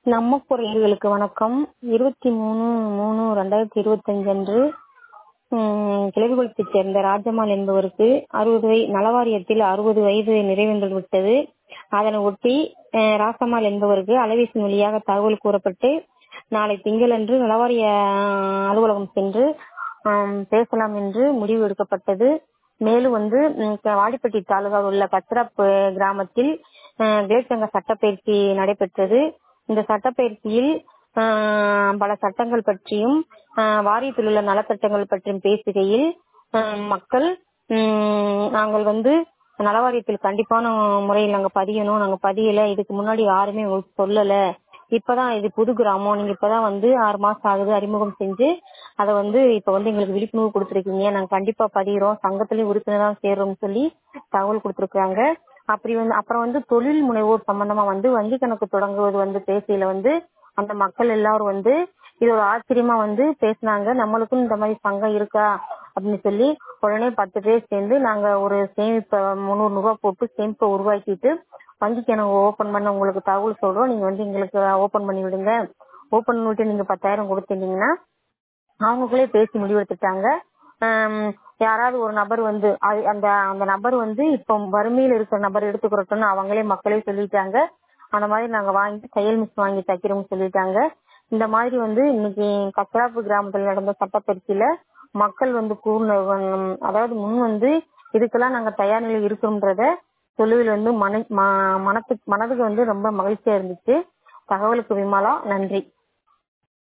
நம்ம குரல்களுக்கு வணக்கம். 23/3/2025 அன்று கிளவிகுளத்தைச் சேர்ந்த ராஜம்மாள் என்பவருக்கு நலவாரியத்தில் 60 வயது நிறைவடைந்து விட்டது. அதனை ஒட்டி ராசம்மாள் என்பவருக்கு அலைபேசி வழியாக தகவல் கூறப்பட்டு நாளை திங்களன்று நலவாரிய அலுவலகம் சென்று பேசலாம் என்று முடிவு எடுக்கப்பட்டது. மேலும் வாடிப்பட்டி தாலுகாவில் உள்ள கத்ராப் கிராமத்தில் கிளேச்சங்க சட்டப்பயிற்சி நடைபெற்றது. இந்த சட்டப்பயிற்சியில் பல சட்டங்கள் பற்றியும் வாரியத்தில் உள்ள நலச்சட்டங்கள் பற்றியும் பேசுகையில் மக்கள் நாங்கள் நலவாரியத்தில் கண்டிப்பான முறையில் நாங்க பதியணும், நாங்க பதியல, இதுக்கு முன்னாடி யாருமே சொல்லல, இப்பதான் இது புது கிராமம், நீங்க இப்பதான் 6 மாசம் ஆகுது அறிமுகம் செஞ்சு அதை இப்ப எங்களுக்கு விழிப்புணர்வு கொடுத்துருக்கீங்க, நாங்க கண்டிப்பா பதிகிறோம், சங்கத்திலயும் உறுப்பினரா சேர்றோம்னு சொல்லி தகவல் கொடுத்திருக்காங்க. அப்புறம் தொழில் முனைவோர் சம்பந்தமா வங்கி கணக்கு தொடங்குவது பேசையில அந்த மக்கள் எல்லாரும் இது ஒரு ஆச்சரியமா பேசினாங்க. நம்மளுக்கும் இந்த மாதிரி சங்கம் இருக்கா அப்படின்னு சொல்லி உடனே 10 பேர் சேர்ந்து நாங்க ஒரு சேமிப்பை 300 ரூபாய் போட்டு சேமிப்பை உருவாக்கிட்டு வங்கி கணக்கு ஓபன் பண்ண உங்களுக்கு தகவல் சொல்றோம், நீங்க எங்களுக்கு ஓபன் பண்ணி விடுங்க, ஓபன் பண்ணிட்டு நீங்க 10,000 கொடுத்தீங்கன்னா அவங்களுக்குள்ளே பேசி முடிவெடுத்துட்டாங்க. யாராவது ஒரு நபர் அந்த நபர் இப்ப வறுமையில இருக்கிற நபர் எடுத்துக்கிறோம்னு அவங்களே மக்களே சொல்லிட்டாங்க. அந்த மாதிரி நாங்க வாங்கி தையல் மிஷின் வாங்கி தைக்கிறோம்னு சொல்லிட்டாங்க. இந்த மாதிரி இன்னைக்கு கத்ராப்பு கிராமத்துல நடந்த சட்டப்பயிற்சியில மக்கள் அதாவது முன் இதுக்கெல்லாம் நாங்க தயார் நிலையில் இருக்கிறோம்ன்றத சொல்லுவதில் மனதுக்கு ரொம்ப மகிழ்ச்சியா இருந்துச்சு. தகவலுக்கு விமலா, நன்றி.